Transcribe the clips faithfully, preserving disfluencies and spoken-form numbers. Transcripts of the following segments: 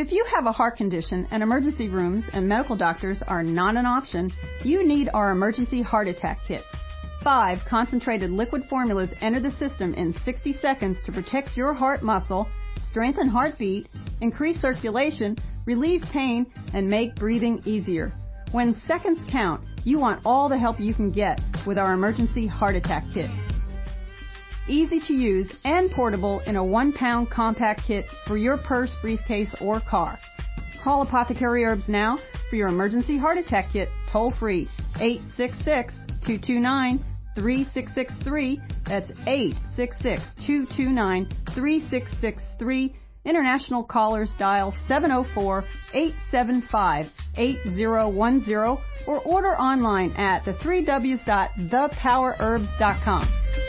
If you have a heart condition and emergency rooms and medical doctors are not an option, you need our Emergency Heart Attack Kit. Five concentrated liquid formulas enter the system in sixty seconds to protect your heart muscle, strengthen heartbeat, increase circulation, relieve pain, and make breathing easier. When seconds count, you want all the help you can get with our Emergency Heart Attack Kit. Easy to use and portable in a one-pound compact kit for your purse, briefcase, or car. Call Apothecary Herbs now for your Emergency Heart Attack Kit toll-free, eight six six, two two nine, three six six three. That's eight six six, two two nine, three six six three. International callers dial seven oh four, eight seven five, eight oh one oh or order online at the three W's dot the power herbs dot com.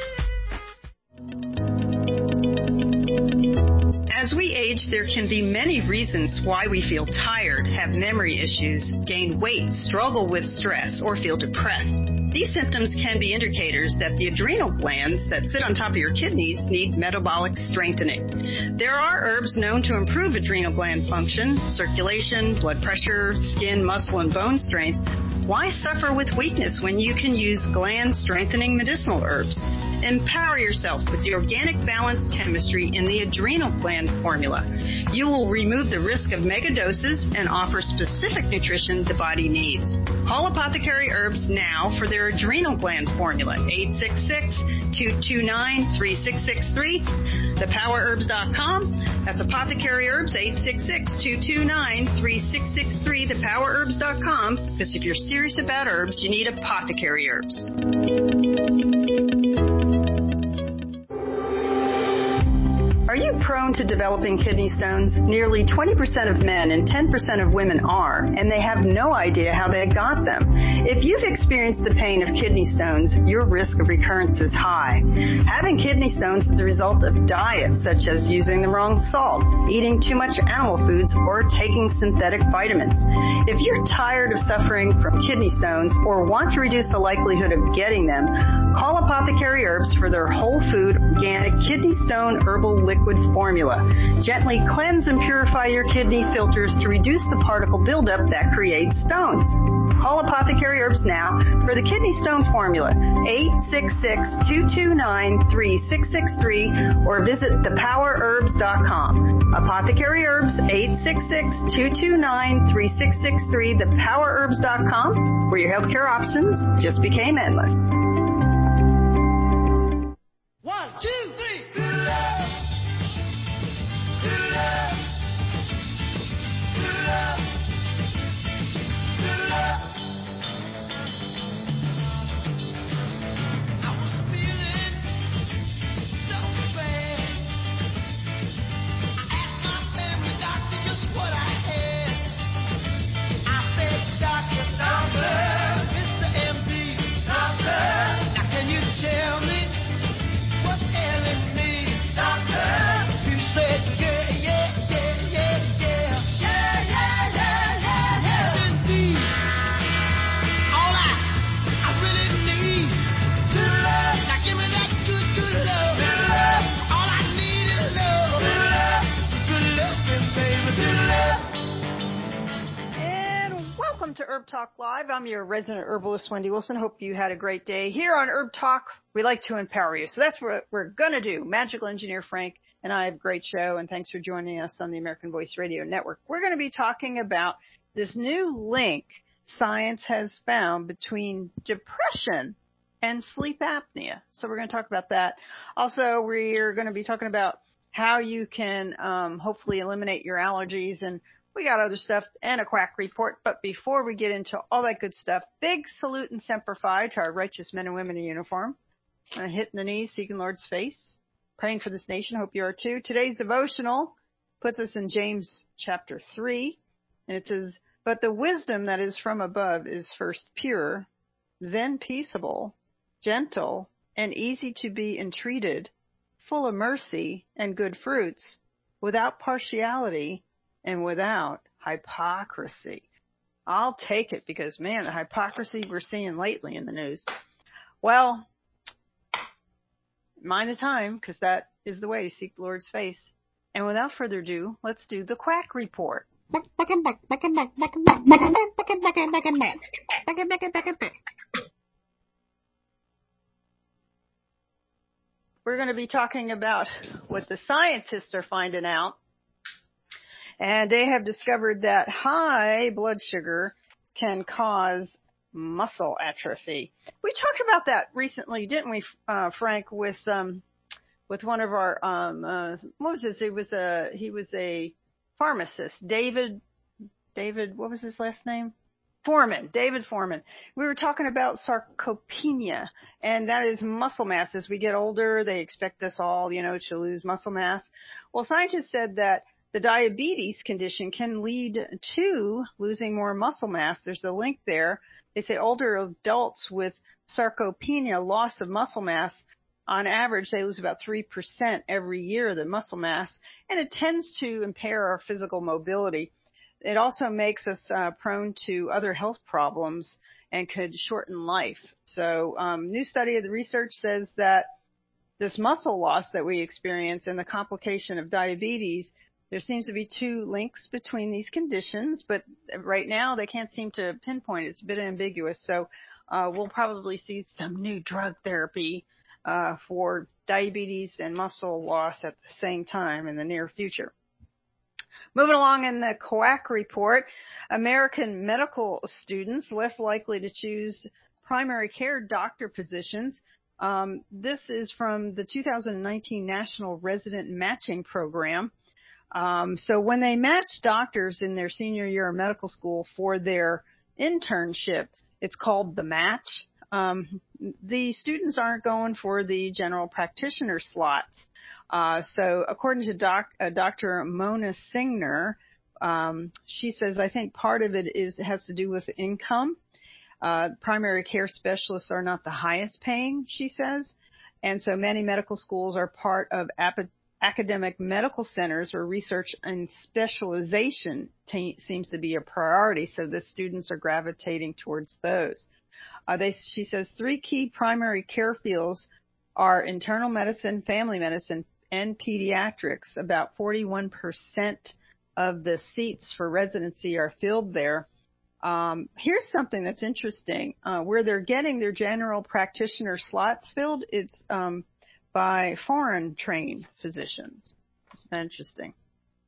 As we age, there can be many reasons why we feel tired, have memory issues, gain weight, struggle with stress, or feel depressed. These symptoms can be indicators that the adrenal glands that sit on top of your kidneys need metabolic strengthening. There are herbs known to improve adrenal gland function, circulation, blood pressure, skin, muscle, and bone strength. Why suffer with weakness when you can use gland-strengthening medicinal herbs? Empower yourself with the organic balanced chemistry in the adrenal gland formula. You will remove the risk of mega doses and offer specific nutrition the body needs. Call Apothecary Herbs now for their adrenal gland formula, eight six six, two two nine, three six six three, the power herbs dot com. That's Apothecary Herbs, eight six six, two two nine, three six six three, the power herbs dot com. Because if you're serious about herbs, you need Apothecary Herbs. Are you prone to developing kidney stones? Nearly twenty percent of men and ten percent of women are, and they have no idea how they got them. If you've experienced the pain of kidney stones, your risk of recurrence is high. Having kidney stones is the result of diets such as using the wrong salt, eating too much animal foods, or taking synthetic vitamins. If you're tired of suffering from kidney stones or want to reduce the likelihood of getting them, call Apothecary Herbs for their whole food, organic kidney stone herbal liquid formula. Gently cleanse and purify your kidney filters to reduce the particle buildup that creates stones. Call Apothecary Herbs now for the kidney stone formula, eight six six, two two nine, three six six three, or visit the power herbs dot com. Apothecary Herbs, eight six six, two two nine, three six six three, the power herbs dot com, where your healthcare options just became endless. One, two, three. Good love. Good love. Good love. Good love. I was feeling so bad. I asked my family doctor just what I had. I said, Doctor, doctor, Mister M D, doctor, now can you tell me what's ailing me, doctor? You said, yeah, yeah, yeah, yeah, yeah. Yeah, yeah, yeah, yeah, yeah. Indeed. All I, I really need good love. Now give me that good, good love. Good love. All I need is love. Good love. Good love, baby, good love. And welcome to Herb Talk Live. I'm your resident herbalist, Wendy Wilson. Hope you had a great day. Here on Herb Talk, we like to empower you. So that's what we're going to do. Magical Engineer Frank and I have a great show, and thanks for joining us on the American Voice Radio Network. We're going to be talking about this new link science has found between depression and sleep apnea. So we're going to talk about that. Also, we're going to be talking about how you can um, hopefully eliminate your allergies, and we got other stuff and a quack report. But before we get into all that good stuff, big salute and semper fi to our righteous men and women in uniform. Uh, hitting the knees, seeking Lord's face, praying for this nation. Hope you are too. Today's devotional puts us in James chapter three, and it says, but the wisdom that is from above is first pure, then peaceable, gentle, and easy to be entreated, full of mercy and good fruits, without partiality and without hypocrisy. I'll take it because, man, the hypocrisy we're seeing lately in the news. Well, mind the time, because that is the way to seek the Lord's face. And without further ado, let's do the Quack Report. We're going to be talking about what the scientists are finding out. And they have discovered that high blood sugar can cause muscle atrophy. We talked about that recently, didn't we, uh, Frank, with um, with one of our, um, uh, what was this? It was a, he was a pharmacist, David, David, what was his last name? Foreman, David Foreman. We were talking about sarcopenia, and that is muscle mass. As we get older, they expect us all, you know, to lose muscle mass. Well, scientists said that the diabetes condition can lead to losing more muscle mass. There's a link there. They say older adults with sarcopenia, loss of muscle mass, on average, they lose about three percent every year, the muscle mass, and it tends to impair our physical mobility. It also makes us uh, prone to other health problems and could shorten life. So, um, new study of the research says that this muscle loss that we experience and the complication of diabetes, there seems to be two links between these conditions, but right now they can't seem to pinpoint it. It's a bit ambiguous. So, uh, we'll probably see some new drug therapy Uh, for diabetes and muscle loss at the same time in the near future. Moving along in the Quack Report, American medical students less likely to choose primary care doctor positions. Um, this is from the two thousand nineteen National Resident Matching Program. Um, so when they match doctors in their senior year of medical school for their internship, it's called the match. Um, the students aren't going for the general practitioner slots. Uh, so according to doc, uh, Doctor Mona Singner, um, she says, I think part of it is has to do with income. Uh, primary care specialists are not the highest paying, she says. And so many medical schools are part of ap- academic medical centers where research and specialization t- seems to be a priority. So the students are gravitating towards those. Uh, they, she says three key primary care fields are internal medicine, family medicine, and pediatrics. About forty-one percent of the seats for residency are filled there. Um, here's something that's interesting. Uh, where they're getting their general practitioner slots filled, it's um, by foreign-trained physicians. It's interesting.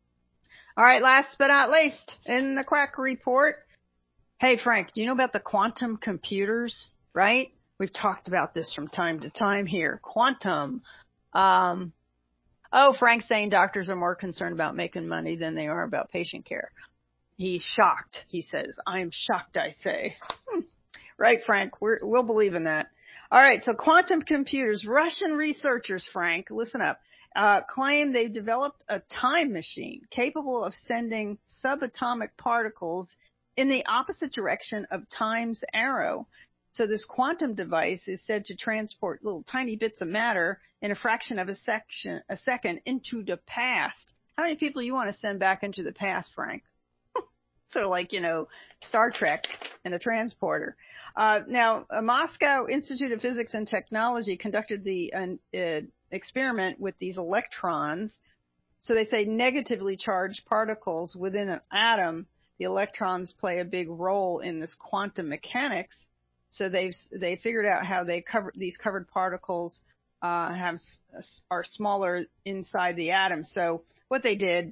All right, last but not least, in the Quack Report, hey, Frank, do you know about the quantum computers, right? We've talked about this from time to time here. Quantum. Um, oh, Frank's saying doctors are more concerned about making money than they are about patient care. He's shocked, he says. I am shocked, I say. Hmm. Right, Frank, we're, we'll believe in that. All right, so quantum computers. Russian researchers, Frank, listen up, uh, claim they've developed a time machine capable of sending subatomic particles in the opposite direction of time's arrow. So this quantum device is said to transport little tiny bits of matter in a fraction of a, section, a second into the past. How many people you want to send back into the past, Frank? So like, you know, Star Trek and a transporter. Uh, now, a Moscow Institute of Physics and Technology conducted the uh, uh, experiment with these electrons. So they say negatively charged particles within an atom. The electrons play a big role in this quantum mechanics. So they've they figured out how they cover these covered particles uh, have are smaller inside the atom. So what they did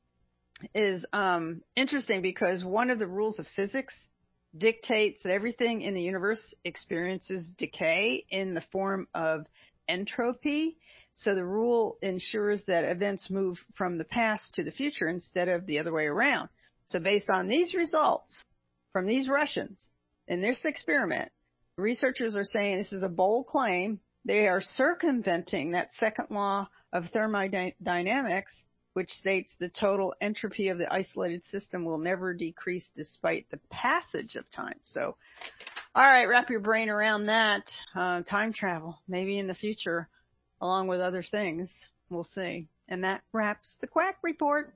is um, interesting because one of the rules of physics dictates that everything in the universe experiences decay in the form of entropy. So the rule ensures that events move from the past to the future instead of the other way around. So based on these results from these Russians in this experiment, researchers are saying this is a bold claim. They are circumventing that second law of thermodynamics, which states the total entropy of the isolated system will never decrease despite the passage of time. So, all right, wrap your brain around that. Uh, time travel, maybe in the future, along with other things. We'll see. And that wraps the Quack Report.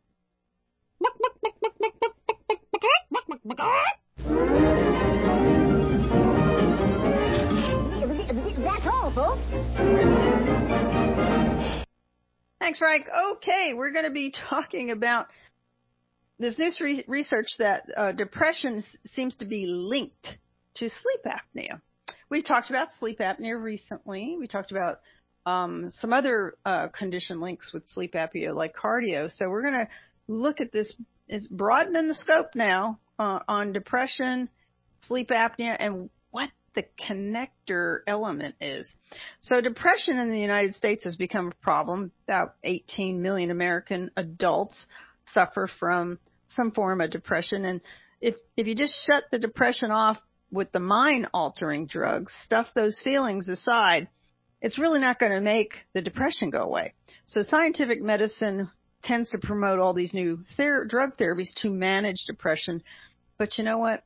That's all, folks. Thanks, Frank. Okay, we're going to be talking about this new re- research that uh, depression s- seems to be linked to sleep apnea. We've talked about sleep apnea recently. We talked about um, some other uh, condition links with sleep apnea like cardio. So we're going to look at this. It's broadening the scope now uh, on depression, sleep apnea, and what the connector element is. So depression in the United States has become a problem. About eighteen million American adults suffer from some form of depression. And if, if you just shut the depression off with the mind-altering drugs, stuff those feelings aside, it's really not going to make the depression go away. So scientific medicine tends to promote all these new ther- drug therapies to manage depression. But you know what?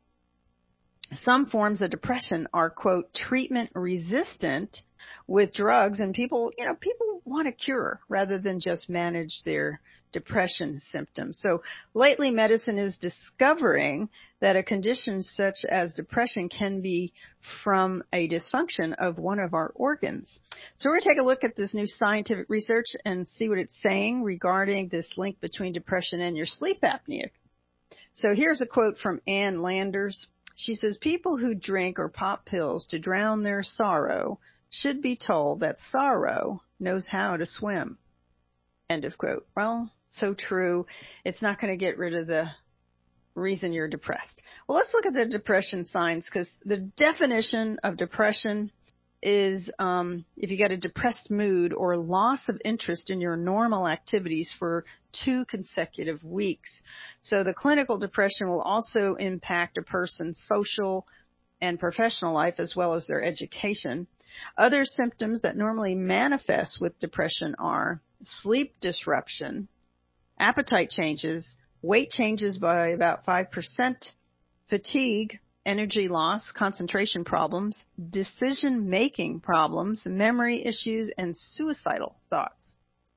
Some forms of depression are, quote, treatment resistant with drugs, and people, you know, people want a cure rather than just manage their depression symptoms. So lately medicine is discovering that a condition such as depression can be from a dysfunction of one of our organs. So we're going to take a look at this new scientific research and see what it's saying regarding this link between depression and your sleep apnea. So here's a quote from Ann Landers. She says, people who drink or pop pills to drown their sorrow should be told that sorrow knows how to swim. End of quote. Well, so true. It's not going to get rid of the reason you're depressed. Well, let's look at the depression signs, because the definition of depression is um, if you get a depressed mood or loss of interest in your normal activities for two consecutive weeks. So the clinical depression will also impact a person's social and professional life as well as their education. Other symptoms that normally manifest with depression are sleep disruption, appetite changes, weight changes by about five percent, fatigue, energy loss, concentration problems, decision-making problems, memory issues, and suicidal thoughts.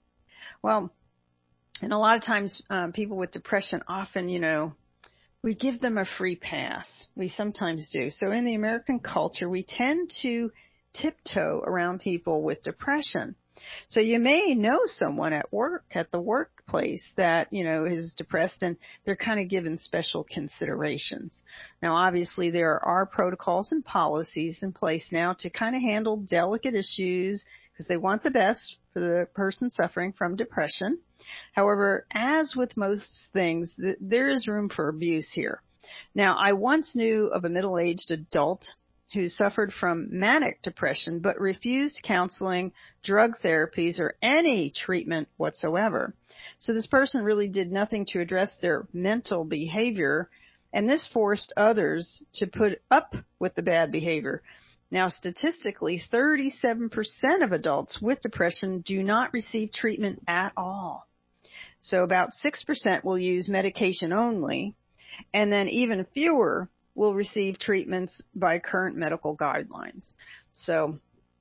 Well, and a lot of times um, people with depression often, you know, we give them a free pass. We sometimes do. So in the American culture, we tend to tiptoe around people with depression. So you may know someone at work, at the workplace that, you know, is depressed, and they're kind of given special considerations. Now, obviously, there are protocols and policies in place now to kind of handle delicate issues because they want the best for the person suffering from depression. However, as with most things, th- there is room for abuse here. Now, I once knew of a middle-aged adult who suffered from manic depression but refused counseling, drug therapies, or any treatment whatsoever. So this person really did nothing to address their mental behavior, and this forced others to put up with the bad behavior. Now, statistically, thirty-seven percent of adults with depression do not receive treatment at all. So about six percent will use medication only, and then even fewer will receive treatments by current medical guidelines. So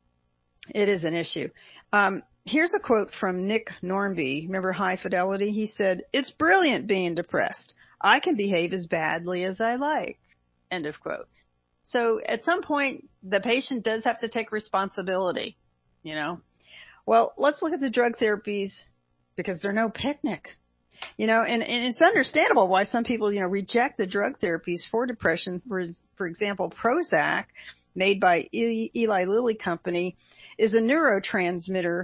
it is an issue. Um, here's a quote from Nick Norby. Remember High Fidelity? He said, "It's brilliant being depressed. I can behave as badly as I like." End of quote. So at some point, the patient does have to take responsibility, you know. Well, let's look at the drug therapies because they're no picnic. You know, and, and it's understandable why some people, you know, reject the drug therapies for depression. For, for example, Prozac, made by Eli Lilly Company, is a neurotransmitter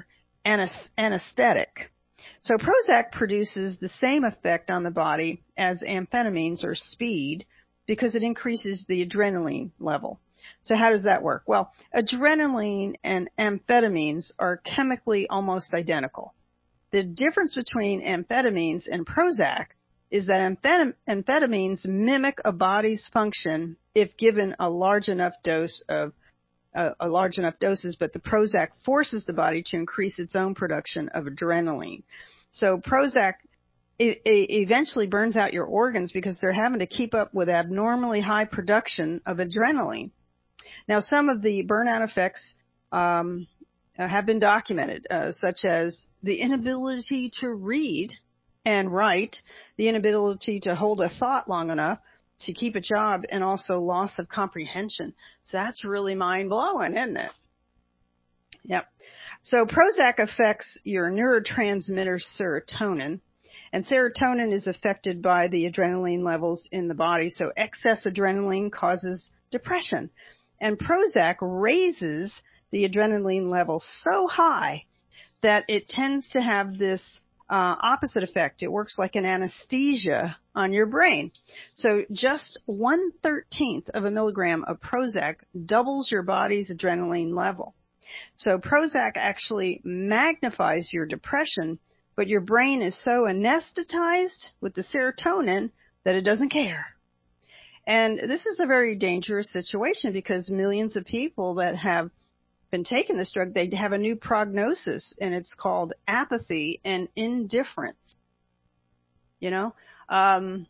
anesthetic. So Prozac produces the same effect on the body as amphetamines or speed because it increases the adrenaline level. So how does that work? Well, adrenaline and amphetamines are chemically almost identical. The difference between amphetamines and Prozac is that amphetamines mimic a body's function if given a large enough dose of uh, a large enough doses, but the Prozac forces the body to increase its own production of adrenaline. So Prozac it, it eventually burns out your organs because they're having to keep up with abnormally high production of adrenaline. Now, some of the burnout effects um, Uh, have been documented, uh, such as the inability to read and write, the inability to hold a thought long enough to keep a job, and also loss of comprehension. So that's really mind-blowing, isn't it? Yep. So Prozac affects your neurotransmitter serotonin, and serotonin is affected by the adrenaline levels in the body. So excess adrenaline causes depression, and Prozac raises the adrenaline level so high that it tends to have this uh, opposite effect. It works like an anesthesia on your brain. So just one thirteenth of a milligram of Prozac doubles your body's adrenaline level. So Prozac actually magnifies your depression, but your brain is so anesthetized with the serotonin that it doesn't care. And this is a very dangerous situation because millions of people that have been taking this drug, they have a new prognosis, and it's called apathy and indifference. You know, um,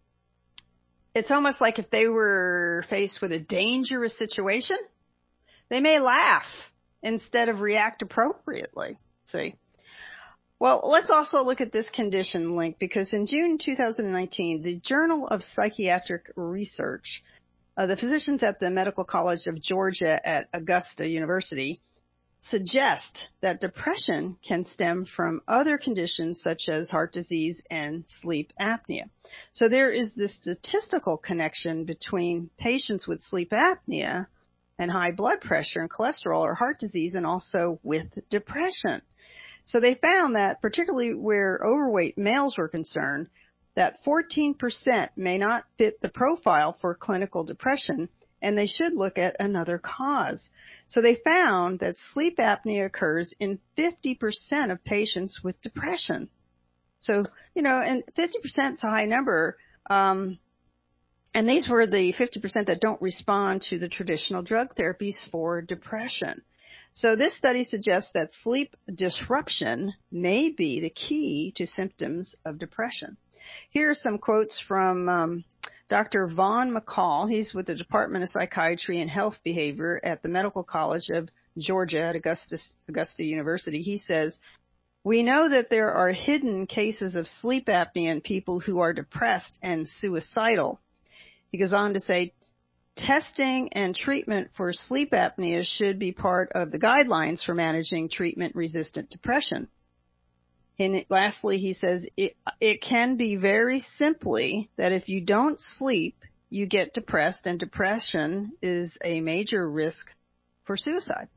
it's almost like if they were faced with a dangerous situation, they may laugh instead of react appropriately. See? Well, let's also look at this condition link, because in June two thousand nineteen, the Journal of Psychiatric Research, uh, the physicians at the Medical College of Georgia at Augusta University suggest that depression can stem from other conditions such as heart disease and sleep apnea. So there is this statistical connection between patients with sleep apnea and high blood pressure and cholesterol or heart disease, and also with depression. So they found that, particularly where overweight males were concerned, that fourteen percent may not fit the profile for clinical depression, and they should look at another cause. So they found that sleep apnea occurs in fifty percent of patients with depression. So, you know, and fifty percent is a high number. Um, and these were the fifty percent that don't respond to the traditional drug therapies for depression. So this study suggests that sleep disruption may be the key to symptoms of depression. Here are some quotes from um, Doctor Vaughn McCall. He's with the Department of Psychiatry and Health Behavior at the Medical College of Georgia at Augusta, Augusta University. He says, "We know that there are hidden cases of sleep apnea in people who are depressed and suicidal." He goes on to say, "Testing and treatment for sleep apnea should be part of the guidelines for managing treatment-resistant depression." And lastly, he says, it, it can be very simply that if you don't sleep, you get depressed, and depression is a major risk for suicide.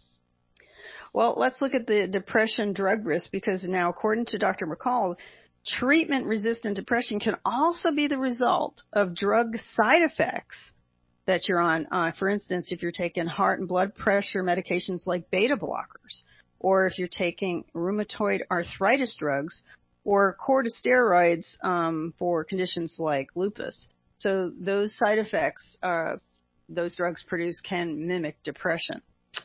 Well, let's look at the depression drug risk, because now, according to Doctor McCall, treatment-resistant depression can also be the result of drug side effects that you're on. Uh, for instance, if you're taking heart and blood pressure medications like beta blockers, or if you're taking rheumatoid arthritis drugs, or corticosteroids um, for conditions like lupus. So those side effects uh, those drugs produce can mimic depression.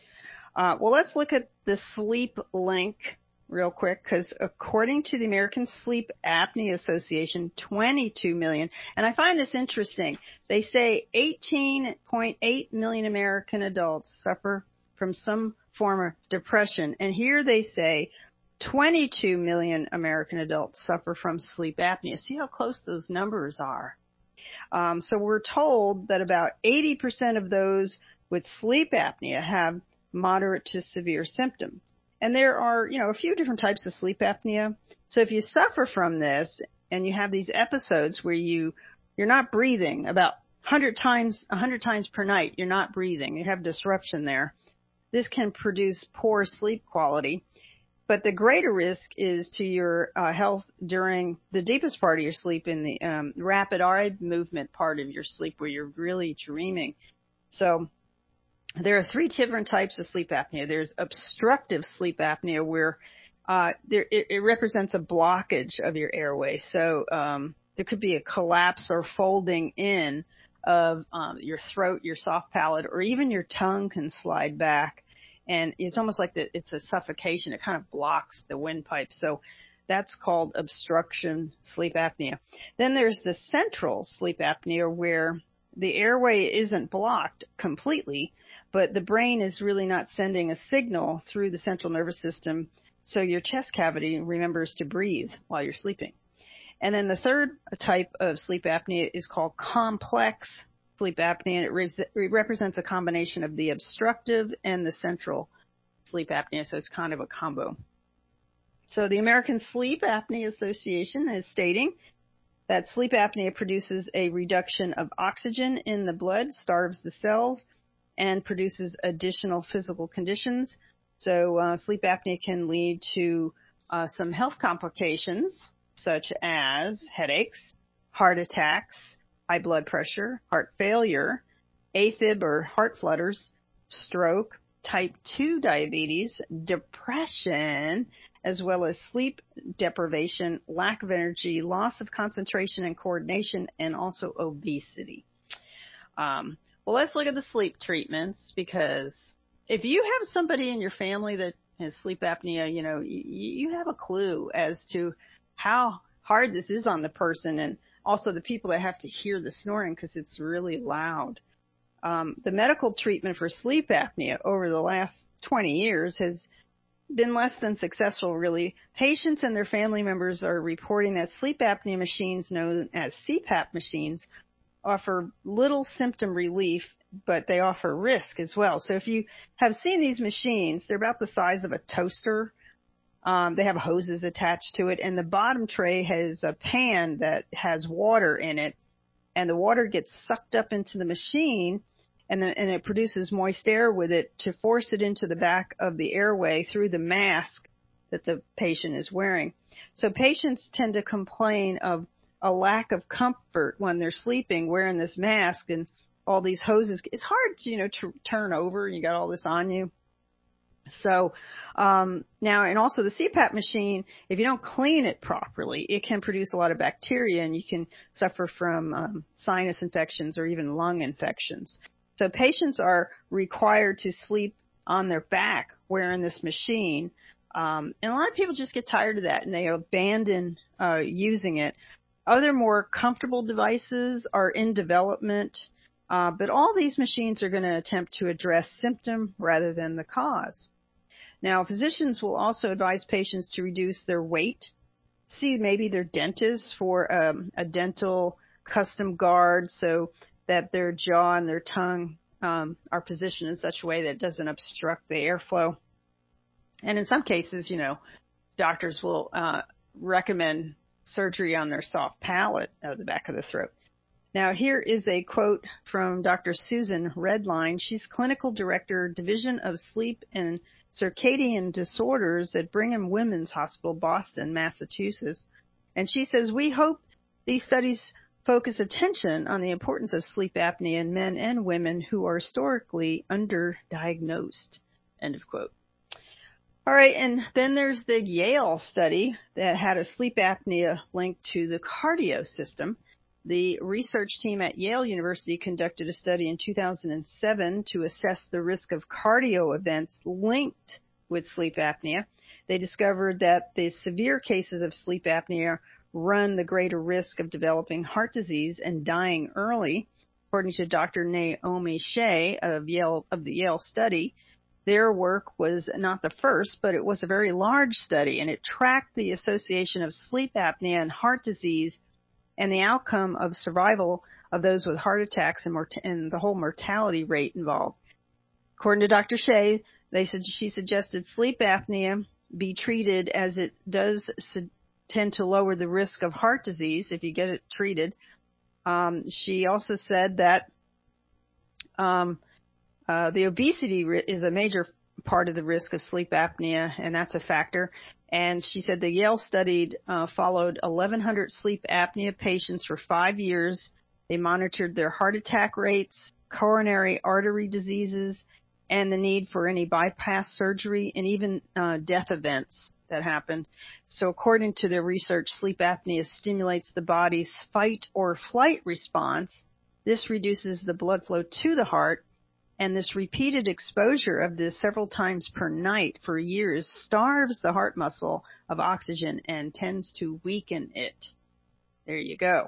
Uh, well, let's look at the sleep link real quick, because according to the American Sleep Apnea Association, twenty-two million, and I find this interesting, they say eighteen point eight million American adults suffer from some form of depression, and here they say twenty-two million American adults suffer from sleep apnea. See how close those numbers are. Um, so we're told that about eighty percent of those with sleep apnea have moderate to severe symptoms. And there are, you know, a few different types of sleep apnea. So if you suffer from this and you have these episodes where you, you're not breathing about one hundred times, one hundred times per night, you're not breathing, you have disruption there, this can produce poor sleep quality. But the greater risk is to your uh, health during the deepest part of your sleep, in the um, rapid eye movement part of your sleep, where you're really dreaming. So there are three different types of sleep apnea. There's obstructive sleep apnea, where uh, there, it, it represents a blockage of your airway. So um, there could be a collapse or folding in of um, your throat, your soft palate, or even your tongue can slide back. And it's almost like the, it's a suffocation. It kind of blocks the windpipe. So that's called obstruction sleep apnea. Then there's the central sleep apnea, where the airway isn't blocked completely, but the brain is really not sending a signal through the central nervous system, so your chest cavity remembers to breathe while you're sleeping. And then the third type of sleep apnea is called complex sleep apnea, and it, re- it represents a combination of the obstructive and the central sleep apnea, so it's kind of a combo. So the American Sleep Apnea Association is stating that sleep apnea produces a reduction of oxygen in the blood, starves the cells, and produces additional physical conditions. So uh, sleep apnea can lead to uh, some health complications, such as headaches, heart attacks, high blood pressure, heart failure, AFib or heart flutters, stroke, type two diabetes, depression, as well as sleep deprivation, lack of energy, loss of concentration and coordination, and also obesity. Um, well, let's look at the sleep treatments, because if you have somebody in your family that has sleep apnea, you know, you, you have a clue as to how hard this is on the person, and also the people that have to hear the snoring because it's really loud. Um, the medical treatment for sleep apnea over the last twenty years has been less than successful, really. Patients and their family members are reporting that sleep apnea machines, known as C PAP machines, offer little symptom relief, but they offer risk as well. So if you have seen these machines, they're about the size of a toaster. Um, they have hoses attached to it, and the bottom tray has a pan that has water in it, and the water gets sucked up into the machine, and, the, and it produces moist air with it to force it into the back of the airway through the mask that the patient is wearing. So patients tend to complain of a lack of comfort when they're sleeping wearing this mask and all these hoses. It's hard to, you know, to turn over. You got all this on you. So um, now, and also the C PAP machine, if you don't clean it properly, it can produce a lot of bacteria, and you can suffer from um, sinus infections or even lung infections. So patients are required to sleep on their back wearing this machine. Um, and a lot of people just get tired of that and they abandon uh, using it. Other more comfortable devices are in development, uh, but all these machines are going to attempt to address symptom rather than the cause. Now, physicians will also advise patients to reduce their weight, see maybe their dentist for um, a dental custom guard so that their jaw and their tongue um, are positioned in such a way that it doesn't obstruct the airflow. And in some cases, you know, doctors will uh, recommend surgery on their soft palate of the back of the throat. Now, here is a quote from Doctor Susan Redline. She's Clinical Director, Division of Sleep and Circadian Disorders at Brigham Women's Hospital, Boston, Massachusetts. And she says, "We hope these studies focus attention on the importance of sleep apnea in men and women who are historically underdiagnosed." End of quote. All right, and then there's the Yale study that had a sleep apnea linked to the cardio system. The research team at Yale University conducted a study in two thousand seven to assess the risk of cardio events linked with sleep apnea. They discovered that the severe cases of sleep apnea run the greater risk of developing heart disease and dying early. According to Doctor Naomi Shea of Yale of the Yale study, their work was not the first, but it was a very large study, and it tracked the association of sleep apnea and heart disease and the outcome of survival of those with heart attacks and, mort- and the whole mortality rate involved. According to Doctor Shea, they said she suggested sleep apnea be treated as it does su- tend to lower the risk of heart disease if you get it treated. Um, she also said that um, uh, the obesity ri- is a major part of the risk of sleep apnea, and that's a factor. And she said the Yale study uh, followed eleven hundred sleep apnea patients for five years. They monitored their heart attack rates, coronary artery diseases, and the need for any bypass surgery, and even uh, death events that happened. So according to their research, sleep apnea stimulates the body's fight or flight response. This reduces the blood flow to the heart, and this repeated exposure of this several times per night for years starves the heart muscle of oxygen and tends to weaken it. There you go.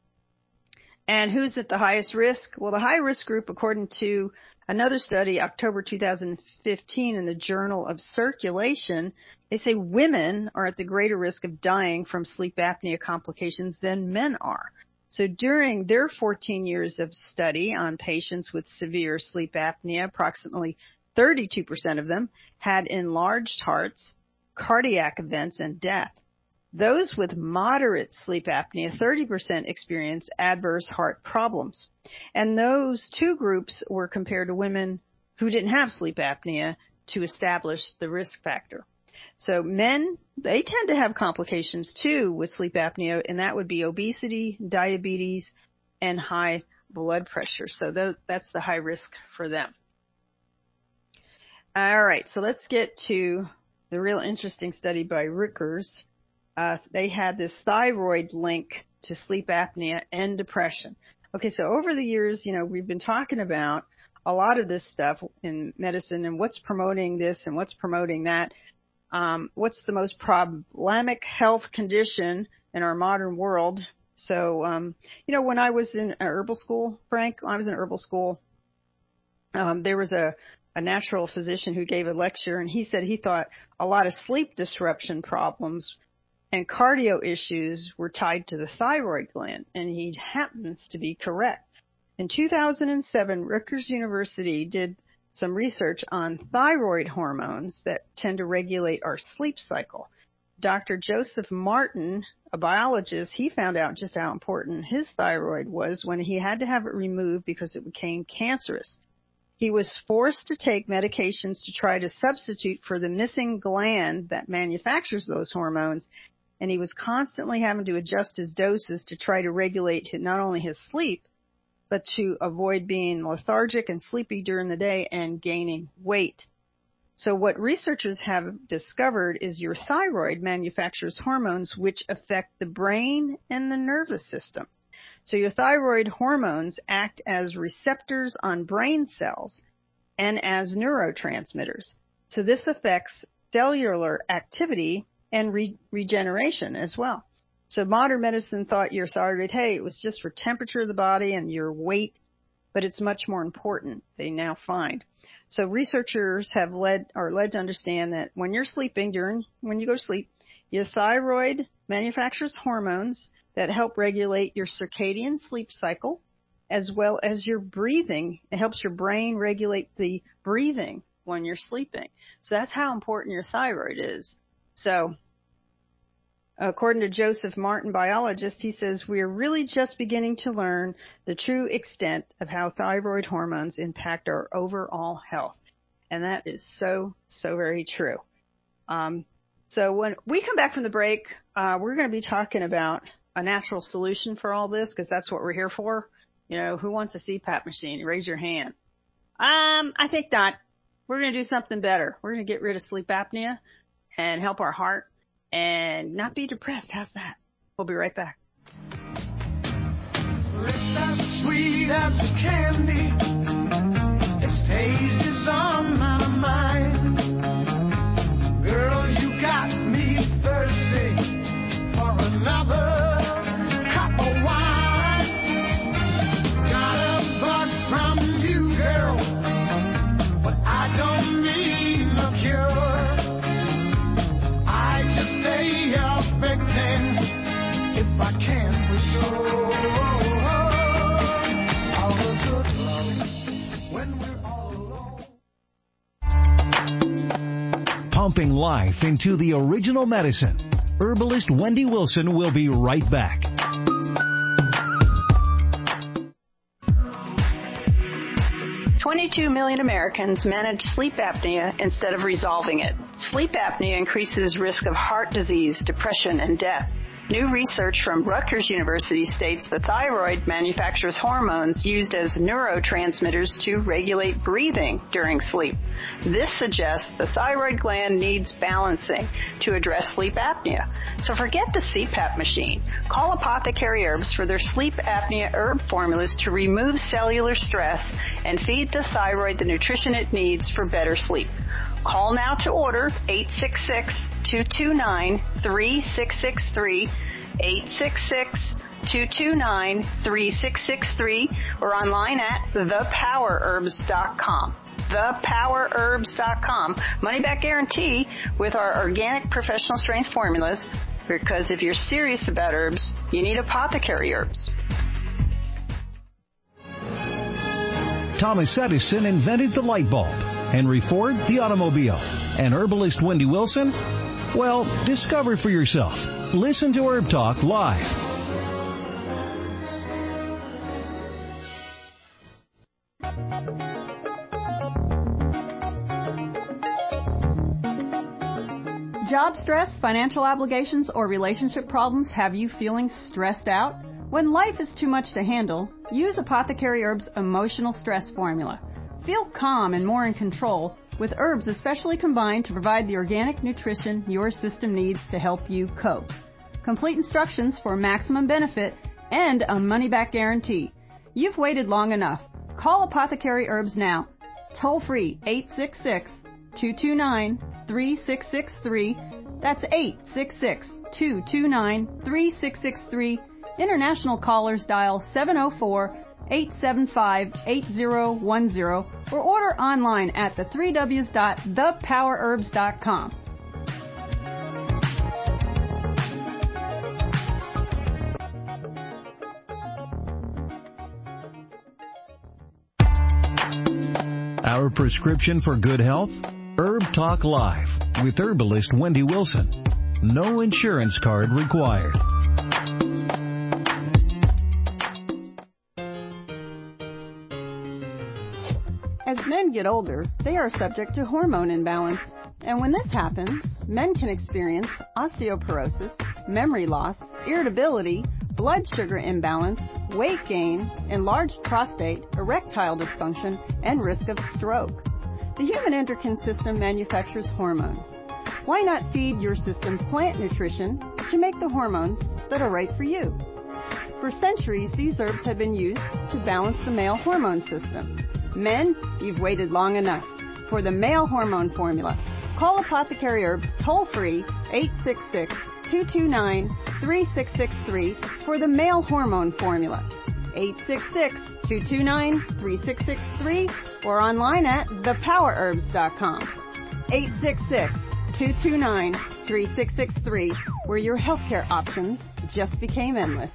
And who's at the highest risk? Well, the high risk group, according to another study, October two thousand fifteen, in the Journal of Circulation, they say women are at the greater risk of dying from sleep apnea complications than men are. So during their fourteen years of study on patients with severe sleep apnea, approximately thirty-two percent of them had enlarged hearts, cardiac events, and death. Those with moderate sleep apnea, thirty percent experienced adverse heart problems. And those two groups were compared to women who didn't have sleep apnea to establish the risk factor. So men, they tend to have complications too with sleep apnea, and that would be obesity, diabetes, and high blood pressure. So that's the high risk for them. All right, so let's get to the real interesting study by Rutgers. Uh, they had this thyroid link to sleep apnea and depression. Okay, so over the years, you know, we've been talking about a lot of this stuff in medicine and what's promoting this and what's promoting that. Um, what's the most problematic health condition in our modern world? So, um, you know, when I was in herbal school, Frank, when I was in herbal school, um, there was a, a natural physician who gave a lecture, and he said he thought a lot of sleep disruption problems and cardio issues were tied to the thyroid gland, and he happens to be correct. In two thousand seven, Rutgers University did some research on thyroid hormones that tend to regulate our sleep cycle. Doctor Joseph Martin, a biologist, he found out just how important his thyroid was when he had to have it removed because it became cancerous. He was forced to take medications to try to substitute for the missing gland that manufactures those hormones, and he was constantly having to adjust his doses to try to regulate not only his sleep, but to avoid being lethargic and sleepy during the day and gaining weight. So what researchers have discovered is your thyroid manufactures hormones which affect the brain and the nervous system. So your thyroid hormones act as receptors on brain cells and as neurotransmitters. So this affects cellular activity and re- regeneration as well. So modern medicine thought your thyroid, hey, it was just for temperature of the body and your weight, but it's much more important, they now find. So researchers have led are led to understand that when you're sleeping, during when you go to sleep, your thyroid manufactures hormones that help regulate your circadian sleep cycle, as well as your breathing. It helps your brain regulate the breathing when you're sleeping. So that's how important your thyroid is. So according to Joseph Martin, biologist, he says, we are really just beginning to learn the true extent of how thyroid hormones impact our overall health. And that is so, so very true. Um, so when we come back from the break, uh, we're going to be talking about a natural solution for all this, because that's what we're here for. You know, who wants a C PAP machine? Raise your hand. Um, I think not. We're going to do something better. We're going to get rid of sleep apnea and help our heart and not be depressed. How's that? We'll be right back. It's as sweet as candy. Its taste is on my mind. Girl, you got me thirsty for another cup of wine. Got a bug from you, girl, but I don't need no cure. Stay affecting if I can for sure. All the good love when we're all alone. Pumping life into the original medicine. Herbalist Wendy Wilson will be right back. twenty-two million Americans manage sleep apnea instead of resolving it. Sleep apnea increases risk of heart disease, depression, and death. New research from Rutgers University states the thyroid manufactures hormones used as neurotransmitters to regulate breathing during sleep. This suggests the thyroid gland needs balancing to address sleep apnea. So forget the C PAP machine. Call Apothecary Herbs for their sleep apnea herb formulas to remove cellular stress and feed the thyroid the nutrition it needs for better sleep. Call now to order eight six six, two two nine, three six six three, eight six six, two two nine, three six six three, or online at the power herbs dot com. the power herbs dot com. Money back guarantee with our organic professional strength formulas, because if you're serious about herbs, you need Apothecary Herbs. Thomas Edison invented the light bulb. Henry Ford, the automobile. And herbalist Wendy Wilson? Well, discover for yourself. Listen to Herb Talk live. Job stress, financial obligations, or relationship problems have you feeling stressed out? When life is too much to handle, use Apothecary Herbs Emotional Stress Formula. Feel calm and more in control with herbs especially combined to provide the organic nutrition your system needs to help you cope. Complete instructions for maximum benefit and a money-back guarantee. You've waited long enough. Call Apothecary Herbs now. Toll free eight six six, two two nine, three six six three. That's eight six six, two two nine, three six six three. International callers dial seven oh four, eight seven five, eight oh one oh or order online at the three w's dot the power herbs dot com. Our prescription for good health? Herb Talk Live with herbalist Wendy Wilson. No insurance card required. As men get older, they are subject to hormone imbalance. And when this happens, men can experience osteoporosis, memory loss, irritability, blood sugar imbalance, weight gain, enlarged prostate, erectile dysfunction, and risk of stroke. The human endocrine system manufactures hormones. Why not feed your system plant nutrition to make the hormones that are right for you? For centuries, these herbs have been used to balance the male hormone system. Men, you've waited long enough. For the male hormone formula, call Apothecary Herbs toll-free eight six six, two two nine, three six six three for the male hormone formula. eight six six, two two nine, three six six three or online at the power herbs dot com. eight six six, two two nine, three six six three, where your healthcare options just became endless.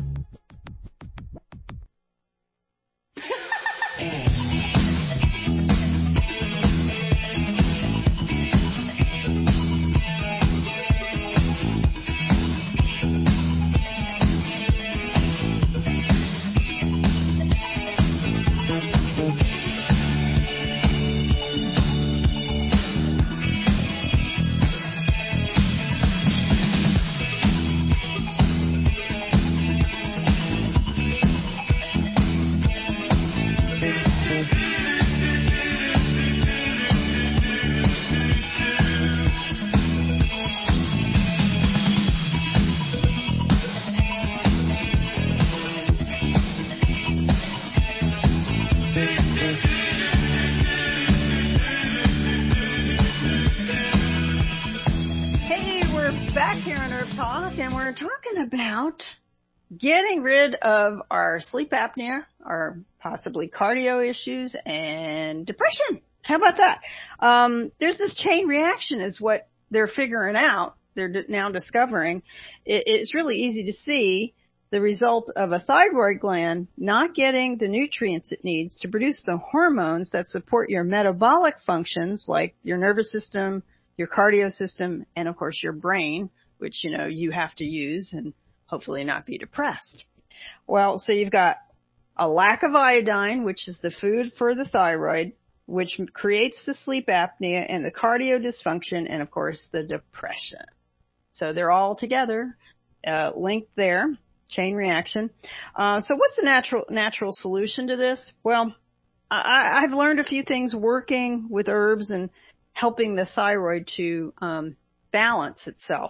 Getting rid of our sleep apnea, our possibly cardio issues, and depression. How about that? Um, there's this chain reaction is what they're figuring out. They're now discovering. It, it's really easy to see the result of a thyroid gland not getting the nutrients it needs to produce the hormones that support your metabolic functions like your nervous system, your cardio system, and of course your brain, which, you know, you have to use and hopefully not be depressed. Well, so you've got a lack of iodine, which is the food for the thyroid, which creates the sleep apnea and the cardio dysfunction and, of course, the depression. So they're all together, uh, linked there, chain reaction. Uh, so what's the natural natural solution to this? Well, I, I've learned a few things working with herbs and helping the thyroid to um, balance itself.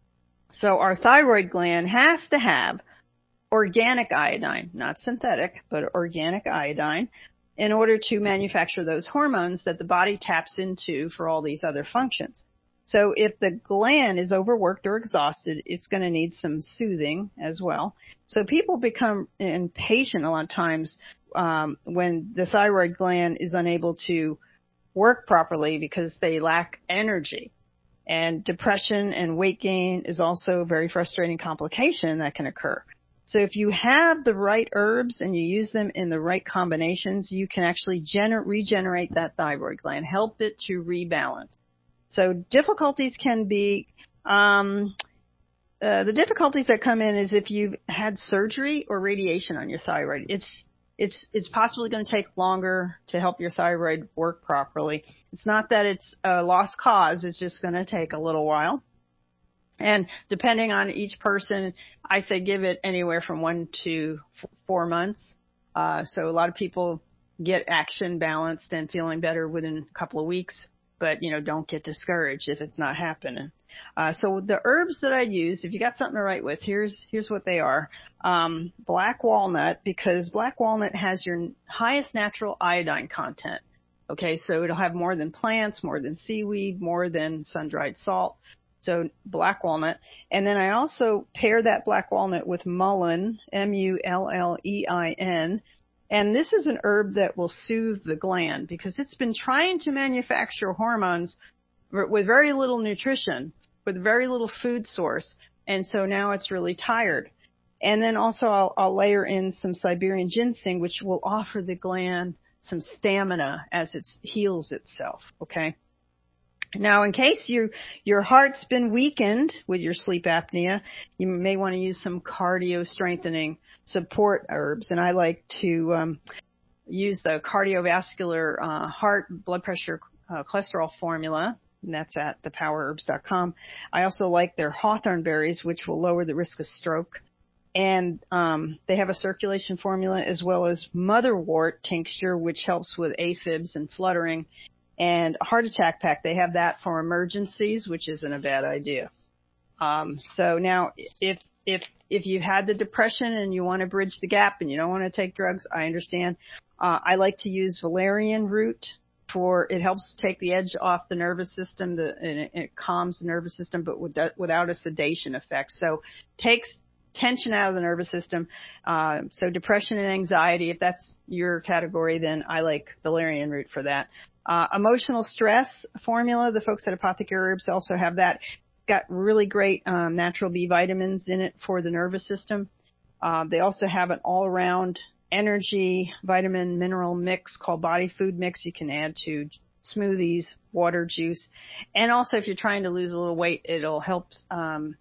So our thyroid gland has to have organic iodine, not synthetic, but organic iodine, in order to manufacture those hormones that the body taps into for all these other functions. So if the gland is overworked or exhausted, it's going to need some soothing as well. So people become impatient a lot of times um, when the thyroid gland is unable to work properly because they lack energy. And depression and weight gain is also a very frustrating complication that can occur. So if you have the right herbs and you use them in the right combinations, you can actually gener- regenerate that thyroid gland, help it to rebalance. So difficulties can be, um, uh, the difficulties that come in is if you've had surgery or radiation on your thyroid. It's It's it's possibly going to take longer to help your thyroid work properly. It's not that it's a lost cause. It's just going to take a little while. And depending on each person, I say give it anywhere from one to f- four months. Uh, so a lot of people get action balanced and feeling better within a couple of weeks. But, you know, don't get discouraged if it's not happening. Uh, so the herbs that I use, if you got something to write with, here's here's what they are. Um, black walnut, because black walnut has your highest natural iodine content. Okay, so it'll have more than plants, more than seaweed, more than sun-dried salt. So black walnut. And then I also pair that black walnut with mullein, M U L L E I N. And this is an herb that will soothe the gland because it's been trying to manufacture hormones with very little nutrition, with very little food source. And so now it's really tired. And then also I'll, I'll layer in some Siberian ginseng, which will offer the gland some stamina as it heals itself. Okay. Now, in case you, your heart's been weakened with your sleep apnea, you may want to use some cardio strengthening support herbs. And I like to um, use the cardiovascular uh, heart blood pressure uh, cholesterol formula. And that's at the power herbs dot com. I also like their hawthorn berries, which will lower the risk of stroke. And um, they have a circulation formula as well as motherwort tincture, which helps with AFibs and fluttering. And a heart attack pack, they have that for emergencies, which isn't a bad idea. Um, so now, if if if you've had the depression and you want to bridge the gap and you don't want to take drugs, I understand. Uh, I like to use valerian root. For it helps take the edge off the nervous system, the, and it, it calms the nervous system, but with, without a sedation effect. So takes tension out of the nervous system. Uh, so depression and anxiety, if that's your category, then I like valerian root for that. Uh, emotional stress formula, the folks at Apothecary Herbs also have that. Got really great um, natural B vitamins in it for the nervous system. Uh, they also have an all-around energy vitamin mineral mix called Body Food Mix. You can add to smoothies, water, juice. And also if you're trying to lose a little weight, it'll help um,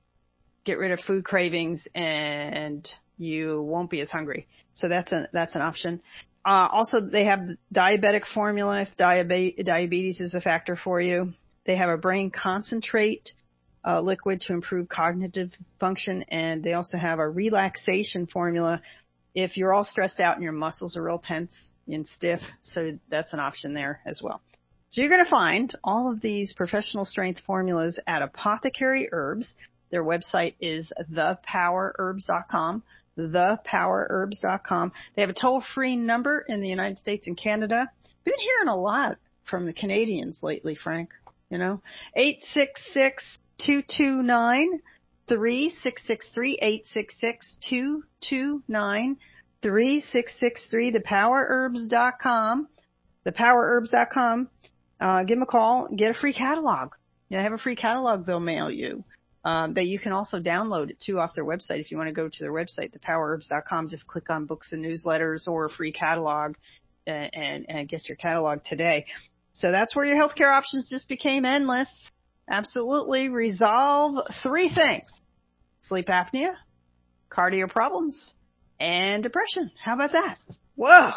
get rid of food cravings and you won't be as hungry. So that's a, that's an option. Uh, also, they have diabetic formula if diabe- diabetes is a factor for you. They have a brain concentrate uh, liquid to improve cognitive function. And they also have a relaxation formula if you're all stressed out and your muscles are real tense and stiff. So that's an option there as well. So you're going to find all of these professional strength formulas at Apothecary Herbs. Their website is the power herbs dot com, the power herbs dot com. They have a toll-free number in the United States and Canada. We've been hearing a lot from the Canadians lately, Frank. You know, eight six six, two two nine, three six six three, eight six six, two two nine, three six six three, the power herbs dot com, the power herbs dot com. Uh, give them a call, get a free catalog. Yeah, they have a free catalog they'll mail you. Um, that you can also download it too off their website. If you want to go to their website, the power herbs dot com, just click on books and newsletters or a free catalog and, and, and get your catalog today. So that's where your healthcare options just became endless. Absolutely. Resolve three things: sleep apnea, cardio problems, and depression. How about that? Whoa.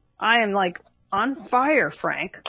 I am like on fire, Frank.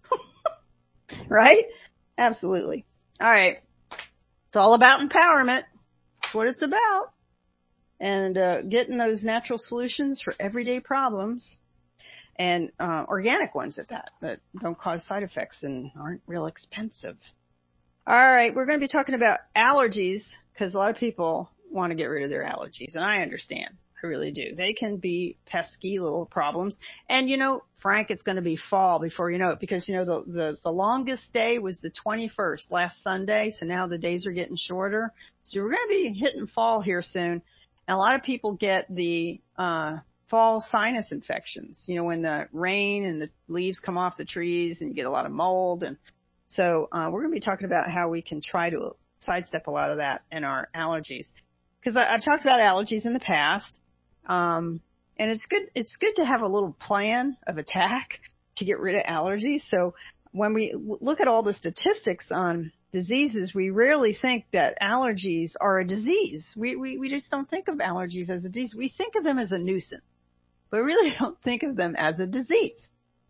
Right? Absolutely. All right. It's all about empowerment. That's what it's about. And uh, getting those natural solutions for everyday problems, and uh, organic ones at that, that don't cause side effects and aren't real expensive. All right, we're going to be talking about allergies because a lot of people want to get rid of their allergies, and I understand. I really do. They can be pesky little problems. And, you know, Frank, it's going to be fall before you know it because, you know, the, the, the longest day was the twenty-first, last Sunday, so now the days are getting shorter. So we're going to be hitting fall here soon. And a lot of people get the uh fall sinus infections, you know, when the rain and the leaves come off the trees and you get a lot of mold. And so uh, we're going to be talking about how we can try to sidestep a lot of that in our allergies. because I've talked about allergies in the past, um, and it's good. It's good to have a little plan of attack to get rid of allergies. So when we look at all the statistics on diseases, we rarely think that allergies are a disease. We, we we just don't think of allergies as a disease. We think of them as a nuisance, but really don't think of them as a disease.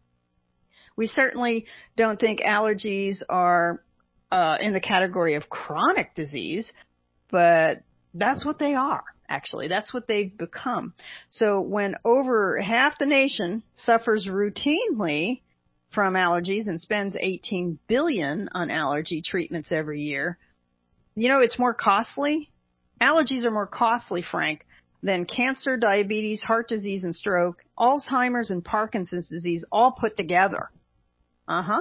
We certainly don't think allergies are uh, in the category of chronic disease, but that's what they are, actually. That's what they've become. So when over half the nation suffers routinely from allergies and spends eighteen billion dollars on allergy treatments every year, you know, it's more costly. Allergies are more costly, Frank, than cancer, diabetes, heart disease, and stroke, Alzheimer's, and Parkinson's disease all put together. Uh-huh.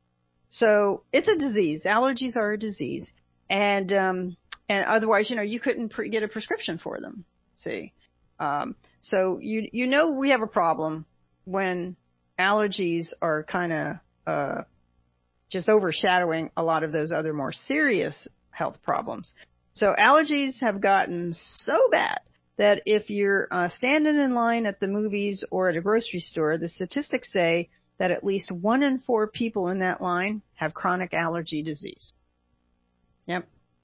So it's a disease. Allergies are a disease. And um, and otherwise, you know, you couldn't pre- get a prescription for them, see. Um, so you you know we have a problem when allergies are kind of uh, just overshadowing a lot of those other more serious health problems. So allergies have gotten so bad that if you're uh, standing in line at the movies or at a grocery store, the statistics say that at least one in four people in that line have chronic allergy disease. Yep.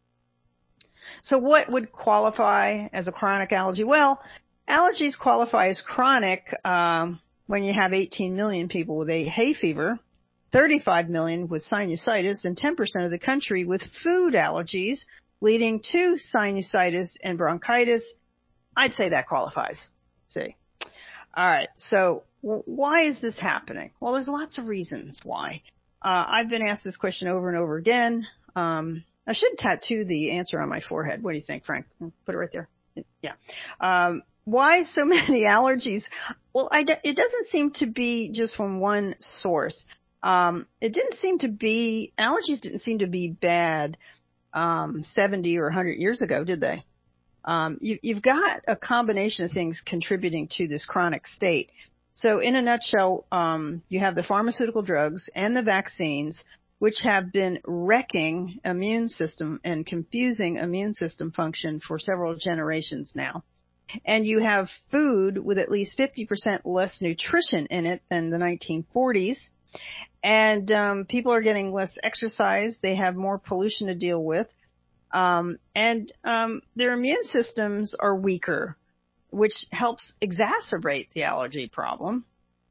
So what would qualify as a chronic allergy? Well, allergies qualify as chronic um, when you have eighteen million people with a hay fever, thirty-five million with sinusitis, and ten percent of the country with food allergies, leading to sinusitis and bronchitis. I'd say that qualifies. See? All right. So why is this happening? Well, there's lots of reasons why. Uh, I've been asked this question over and over again. Um, I should tattoo the answer on my forehead. What do you think, Frank? Put it right there. Yeah. Um, why so many allergies? Well, I, it doesn't seem to be just from one source. Um, it didn't seem to be, allergies didn't seem to be bad um, seventy or one hundred years ago, did they? Um, you, you've got a combination of things contributing to this chronic state. So in a nutshell, um, you have the pharmaceutical drugs and the vaccines, which have been wrecking immune system and confusing immune system function for several generations now. And you have food with at least fifty percent less nutrition in it than the nineteen forties. And um, people are getting less exercise. They have more pollution to deal with. Um, and um, their immune systems are weaker, which helps exacerbate the allergy problem.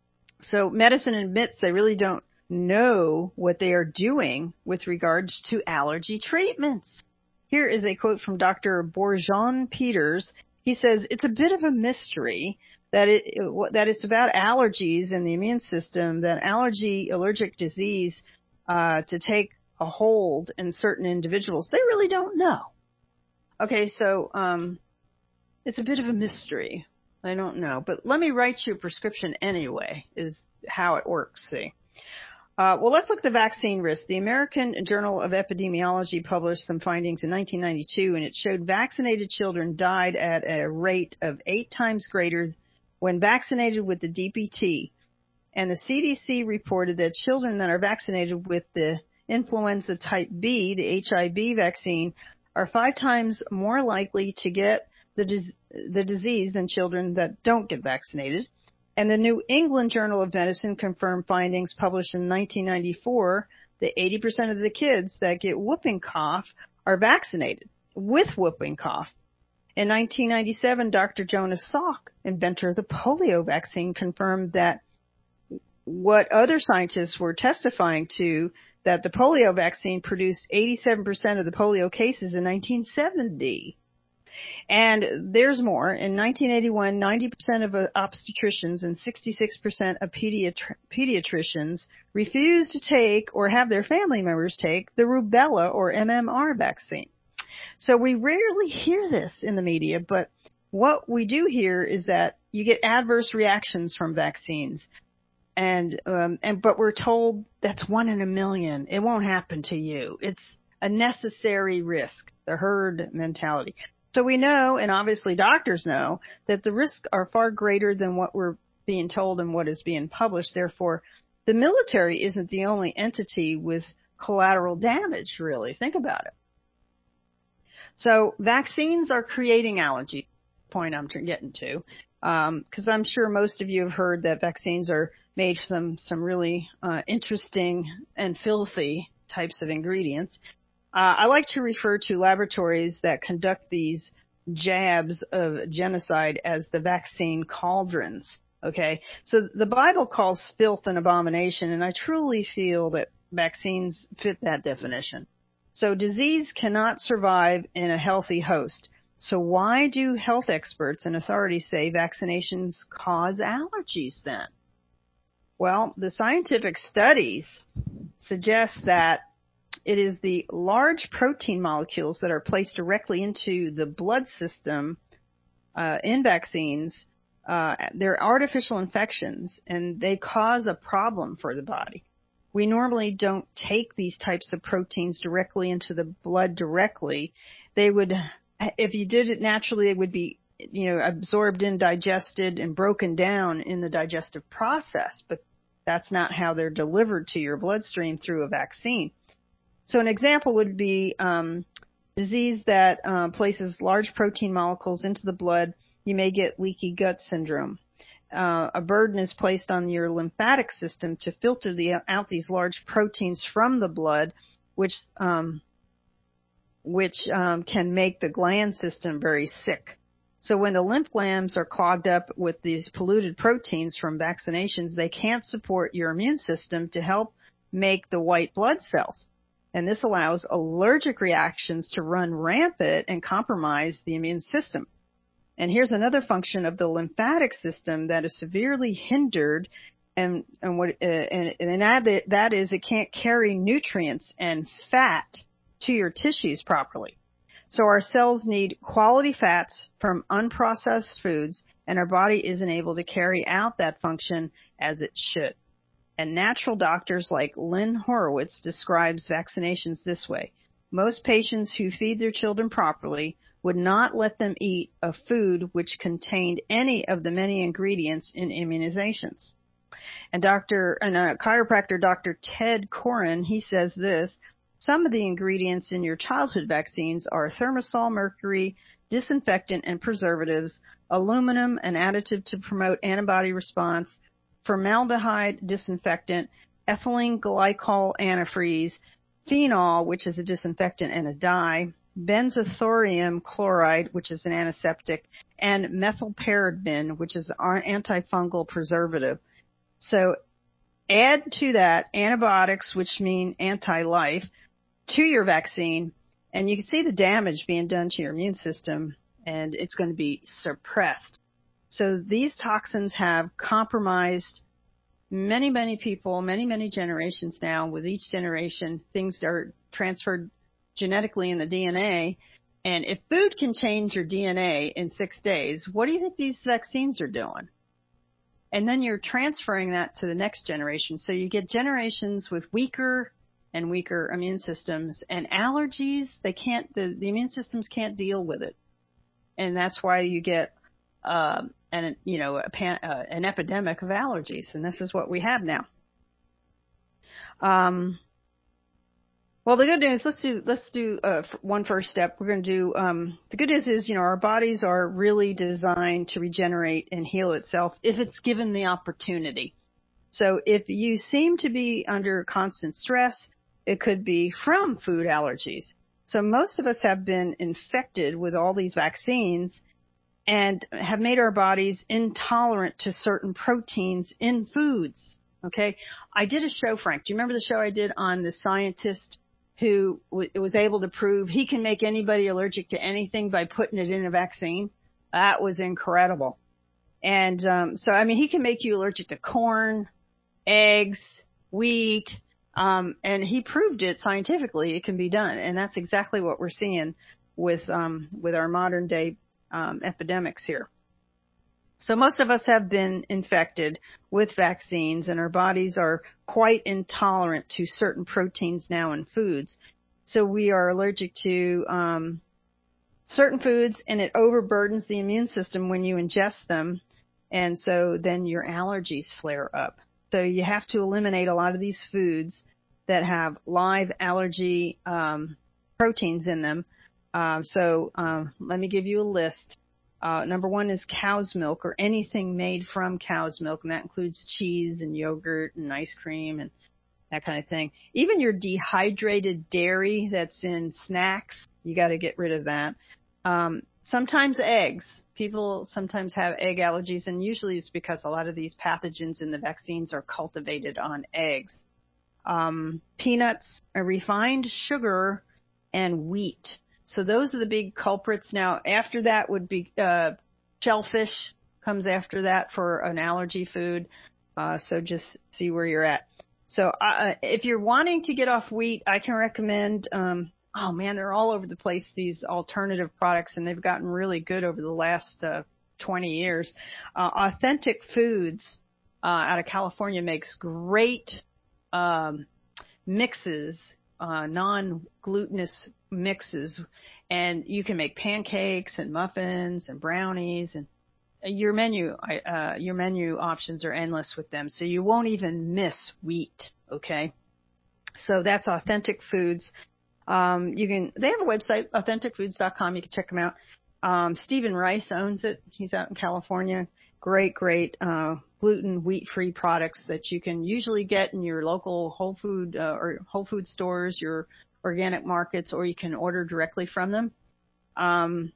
So medicine admits they really don't know what they are doing with regards to allergy treatments. Here is a quote from Doctor Bourjon Peters. He says, it's a bit of a mystery that it that it's about allergies and the immune system, that allergy, allergic disease uh, to take a hold in certain individuals. They really don't know. Okay, so um, it's a bit of a mystery. I don't know. But let me write you a prescription anyway, is how it works, see. Uh, well, let's look at the vaccine risk. The American Journal of Epidemiology published some findings in nineteen ninety-two, and it showed vaccinated children died at a rate of eight times greater when vaccinated with the D P T. And the C D C reported that children that are vaccinated with the influenza type B, the H I V vaccine, are five times more likely to get the, dis- the disease than children that don't get vaccinated. And the New England Journal of Medicine confirmed findings published in nineteen ninety-four that eighty percent of the kids that get whooping cough are vaccinated with whooping cough. In nineteen ninety-seven, Doctor Jonas Salk, inventor of the polio vaccine, confirmed that what other scientists were testifying to, that the polio vaccine produced eighty-seven percent of the polio cases in nineteen seventy. And there's more. In nineteen eighty-one, ninety percent of obstetricians and sixty-six percent of pediatri- pediatricians refused to take or have their family members take the rubella or M M R vaccine. So we rarely hear this in the media, but what we do hear is that you get adverse reactions from vaccines. And, um, and, but we're told that's one in a million. It won't happen to you. It's a necessary risk, the herd mentality. So we know, and obviously doctors know, that the risks are far greater than what we're being told and what is being published. Therefore, the military isn't the only entity with collateral damage, really. Think about it. So vaccines are creating allergy, point I'm getting to, because um, I'm sure most of you have heard that vaccines are made from some, some really uh, interesting and filthy types of ingredients. Uh, I like to refer to laboratories that conduct these jabs of genocide as the vaccine cauldrons. Okay, so the Bible calls filth an abomination, and I truly feel that vaccines fit that definition. So disease cannot survive in a healthy host. So why do health experts and authorities say vaccinations cause allergies then? Well, the scientific studies suggest that it is the large protein molecules that are placed directly into the blood system uh, in vaccines. Uh, they're artificial infections, and they cause a problem for the body. We normally don't take these types of proteins directly into the blood directly. They would, if you did it naturally, it would be, you know, absorbed in, digested, and broken down in the digestive process. But that's not how they're delivered to your bloodstream through a vaccine. So an example would be um, disease that uh, places large protein molecules into the blood. You may get leaky gut syndrome. Uh, a burden is placed on your lymphatic system to filter the, out these large proteins from the blood, which um, which um, can make the gland system very sick. So when the lymph glands are clogged up with these polluted proteins from vaccinations, they can't support your immune system to help make the white blood cells. And this allows allergic reactions to run rampant and compromise the immune system. And here's another function of the lymphatic system that is severely hindered, and and what uh, and, and that, that is it can't carry nutrients and fat to your tissues properly. So our cells need quality fats from unprocessed foods, and our body isn't able to carry out that function as it should. And natural doctors like Lynn Horowitz describes vaccinations this way. Most patients who feed their children properly would not let them eat a food which contained any of the many ingredients in immunizations. And Doctor and uh, chiropractor Doctor Ted Coren, he says this: some of the ingredients in your childhood vaccines are thimerosal mercury, disinfectant and preservatives, aluminum, an additive to promote antibody response, formaldehyde, disinfectant, ethylene glycol antifreeze, phenol, which is a disinfectant and a dye, benzothorium chloride, which is an antiseptic, and methylparaben, which is an antifungal preservative. So add to that antibiotics, which mean anti-life, to your vaccine, and you can see the damage being done to your immune system, and it's going to be suppressed. So these toxins have compromised many, many people, many, many generations now. With each generation, things are transferred genetically in the D N A. And if food can change your D N A in six days, what do you think these vaccines are doing? And then you're transferring that to the next generation. So you get generations with weaker and weaker immune systems, and allergies, they can't, the, the immune systems can't deal with it. And that's why you get, uh, an, you know, a pan, uh, an epidemic of allergies. And this is what we have now. Um, Well, the good news, let's do, let's do, uh, one first step. We're going to do, um, the good news is, you know, our bodies are really designed to regenerate and heal itself if it's given the opportunity. So if you seem to be under constant stress, it could be from food allergies. So most of us have been infected with all these vaccines and have made our bodies intolerant to certain proteins in foods. Okay. I did a show, Frank. Do you remember the show I did on the scientist who w- was able to prove he can make anybody allergic to anything by putting it in a vaccine? That was incredible. And um, so, I mean, he can make you allergic to corn, eggs, wheat, um, and he proved it scientifically. It can be done, and that's exactly what we're seeing with um, with our modern day um, epidemics here. So most of us have been infected with vaccines, and our bodies are quite intolerant to certain proteins now in foods. So we are allergic to um, certain foods, and it overburdens the immune system when you ingest them, and so then your allergies flare up. So you have to eliminate a lot of these foods that have live allergy um, proteins in them. Uh, so um, let me give you a list. Uh, number one is cow's milk or anything made from cow's milk, and that includes cheese and yogurt and ice cream and that kind of thing. Even your dehydrated dairy that's in snacks, you got to get rid of that. Um, sometimes eggs. People sometimes have egg allergies, and usually it's because a lot of these pathogens in the vaccines are cultivated on eggs. Um, peanuts, a refined sugar, and wheat. So those are the big culprits. Now, after that would be uh, shellfish comes after that for an allergy food. Uh, so just see where you're at. So uh, if you're wanting to get off wheat, I can recommend, um, oh man, they're all over the place, these alternative products, and they've gotten really good over the last uh, twenty years. Uh, Authentic Foods uh, out of California makes great um, mixes, uh, non-glutinous mixes, and you can make pancakes and muffins and brownies, and your menu, uh, your menu options are endless with them, so you won't even miss wheat. Okay, so that's Authentic Foods. Um, you can, they have a website, authentic foods dot com. You can check them out. Um, Stephen Rice owns it. He's out in California. Great, great uh, gluten, wheat-free products that you can usually get in your local Whole Food uh, or Whole Food stores, your organic markets, or you can order directly from them. Um,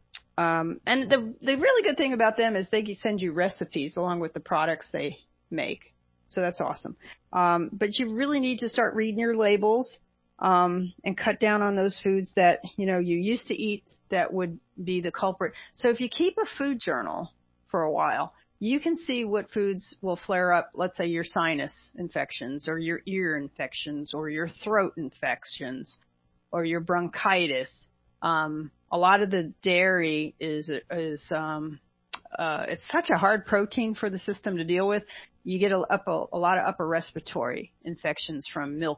Um, and the the really good thing about them is they send you recipes along with the products they make. So that's awesome. Um, but you really need to start reading your labels um, and cut down on those foods that, you know, you used to eat that would be the culprit. So if you keep a food journal for a while, you can see what foods will flare up, let's say your sinus infections or your ear infections or your throat infections or your bronchitis. Um, a lot of the dairy is, is, um, uh, it's such a hard protein for the system to deal with. You get a, up a, a lot of upper respiratory infections from milk.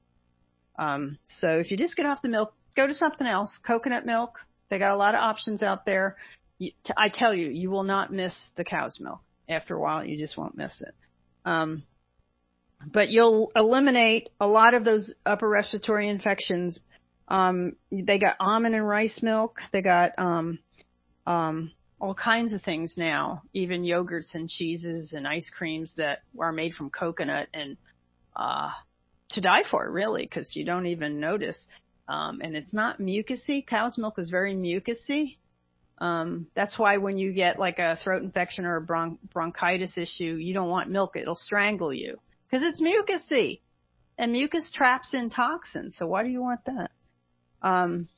Um, so if you just get off the milk, go to something else. Coconut milk. They got a lot of options out there. You, t- I tell you, you will not miss the cow's milk. After a while, you just won't miss it. Um, but you'll eliminate a lot of those upper respiratory infections. Um, they got almond and rice milk. They got, um, um, all kinds of things now, even yogurts and cheeses and ice creams that are made from coconut and, uh, to die for, really, because you don't even notice. Um, and it's not mucousy. Cow's milk is very mucousy. Um, that's why when you get like a throat infection or a bron- bronchitis issue, you don't want milk. It'll strangle you because it's mucousy, and mucus traps in toxins. So why do you want that? Um,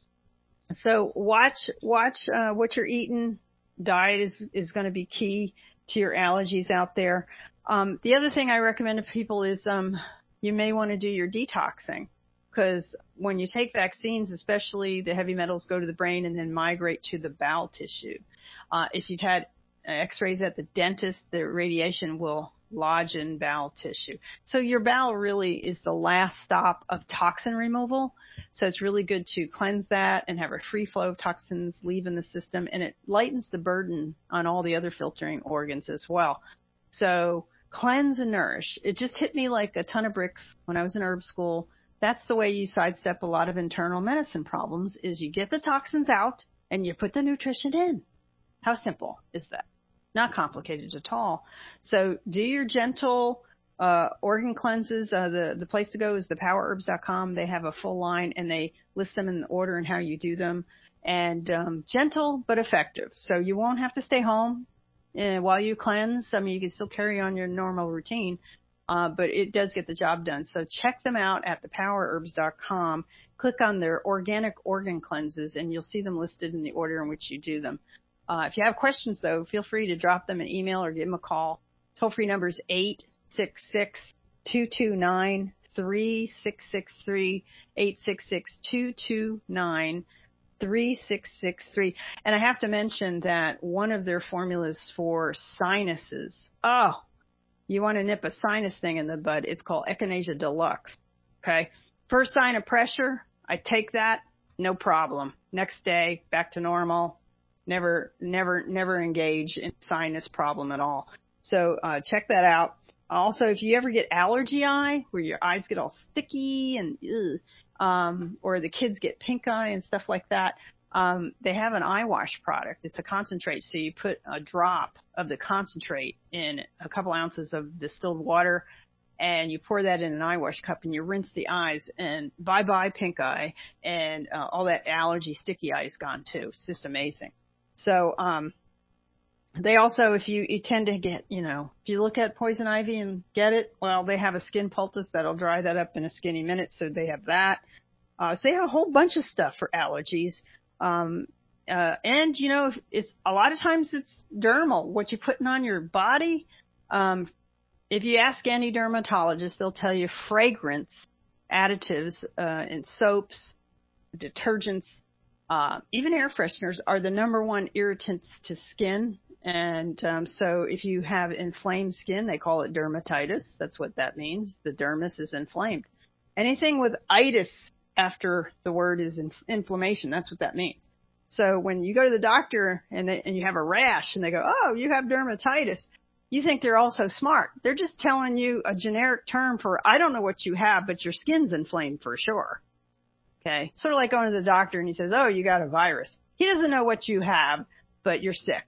so watch, watch, uh, what you're eating. Diet is, is going to be key to your allergies out there. Um, the other thing I recommend to people is, um, you may want to do your detoxing, because when you take vaccines, especially the heavy metals go to the brain and then migrate to the bowel tissue. Uh, if you've had x-rays at the dentist, the radiation will lodge in bowel tissue. So your bowel really is the last stop of toxin removal. So it's really good to cleanse that and have a free flow of toxins leaving the system, and it lightens the burden on all the other filtering organs as well. So cleanse and nourish. It just hit me like a ton of bricks when I was in herb school. That's the way you sidestep a lot of internal medicine problems, is you get the toxins out and you put the nutrition in. How simple is that? Not complicated at all. So do your gentle uh, organ cleanses. Uh, the, the place to go is the power herbs dot com. They have a full line, and they list them in the order and how you do them. And um, gentle but effective. So you won't have to stay home uh, while you cleanse. I mean, you can still carry on your normal routine, uh, but it does get the job done. So check them out at the power herbs dot com. Click on their organic organ cleanses, and you'll see them listed in the order in which you do them. Uh, if you have questions, though, feel free to drop them an email or give them a call. Toll-free number is eight six six, two two nine, three six six three, eight six six, two two nine, three six six three. And I have to mention that one of their formulas for sinuses, oh, you want to nip a sinus thing in the bud, it's called Echinacea Deluxe. Okay? First sign of pressure, I take that, no problem. Next day, back to normal. Never, never, never engage in sinus problem at all. So uh, check that out. Also, if you ever get allergy eye, where your eyes get all sticky and ugh, um, or the kids get pink eye and stuff like that, um, they have an eye wash product. It's a concentrate. So you put a drop of the concentrate in a couple ounces of distilled water, and you pour that in an eye wash cup, and you rinse the eyes, and bye-bye pink eye, and uh, all that allergy sticky eye is gone too. It's just amazing. So um, they also, if you, you tend to get, you know, if you look at poison ivy and get it, well, they have a skin poultice that'll dry that up in a skinny minute, so they have that. Uh, so they have a whole bunch of stuff for allergies. Um, uh, and, you know, it's a lot of times it's dermal, what you're putting on your body. Um, if you ask any dermatologist, they'll tell you fragrance additives uh, in soaps, detergents, uh, even air fresheners are the number one irritants to skin. And um, so if you have inflamed skin, they call it dermatitis. That's what that means. The dermis is inflamed. Anything with itis after the word is in, inflammation, that's what that means. So when you go to the doctor and, they, and you have a rash and they go, oh, you have dermatitis, you think they're all so smart. They're just telling you a generic term for, I don't know what you have, but your skin's inflamed for sure. Okay. Sort of like going to the doctor and he says, oh, you got a virus. He doesn't know what you have, but you're sick.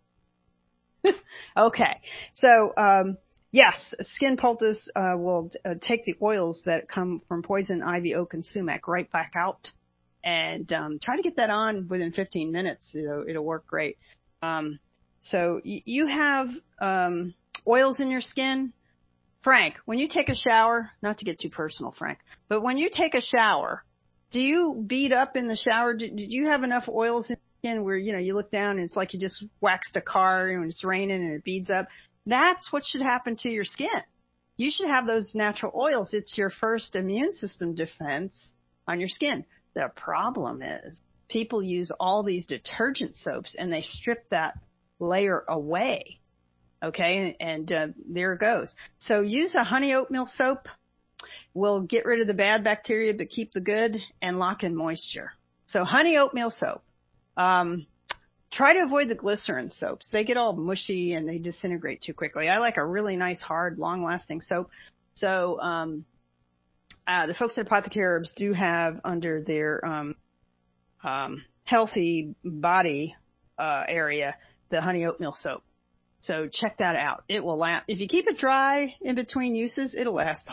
Okay. So, um, yes, skin poultice uh, will uh, take the oils that come from poison ivy, oak, and sumac right back out, and um, try to get that on within fifteen minutes. It'll, it'll work great. Um, so y- you have um, oils in your skin. Frank, when you take a shower, not to get too personal, Frank, but when you take a shower, do you bead up in the shower? Did, did you have enough oils in your skin where, you know, you look down and it's like you just waxed a car and it's raining and it beads up? That's what should happen to your skin. You should have those natural oils. It's your first immune system defense on your skin. The problem is people use all these detergent soaps and they strip that layer away. Okay, and uh, there it goes. So use a honey oatmeal soap. Will get rid of the bad bacteria but keep the good and lock in moisture. So honey oatmeal soap. Um, Try to avoid the glycerin soaps. They get all mushy and they disintegrate too quickly. I like a really nice, hard, long-lasting soap. So um, uh, the folks at Apothecary Herbs do have under their um, um, healthy body uh, area the honey oatmeal soap. So check that out. It will last. If you keep it dry in between uses, it'll last.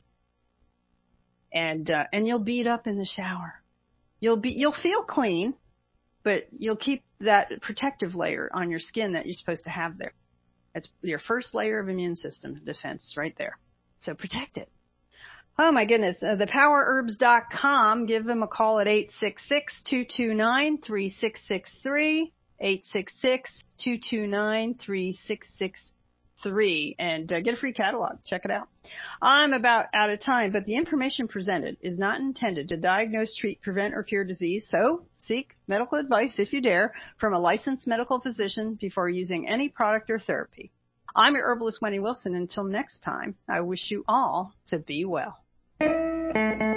And uh, and you'll bead up in the shower. You'll be you'll feel clean, but you'll keep that protective layer on your skin that you're supposed to have there. That's your first layer of immune system defense right there. So protect it. Oh, my goodness. Uh, the power herbs dot com. Give them a call at eight six six, two two nine, three six six three, eight six six, two two nine, three six six three, and uh, get a free catalog. Check it out. I'm about out of time, but the information presented is not intended to diagnose, treat, prevent, or cure disease, so seek medical advice, if you dare, from a licensed medical physician before using any product or therapy. I'm your herbalist, Wendy Wilson. Until next time, I wish you all to be well.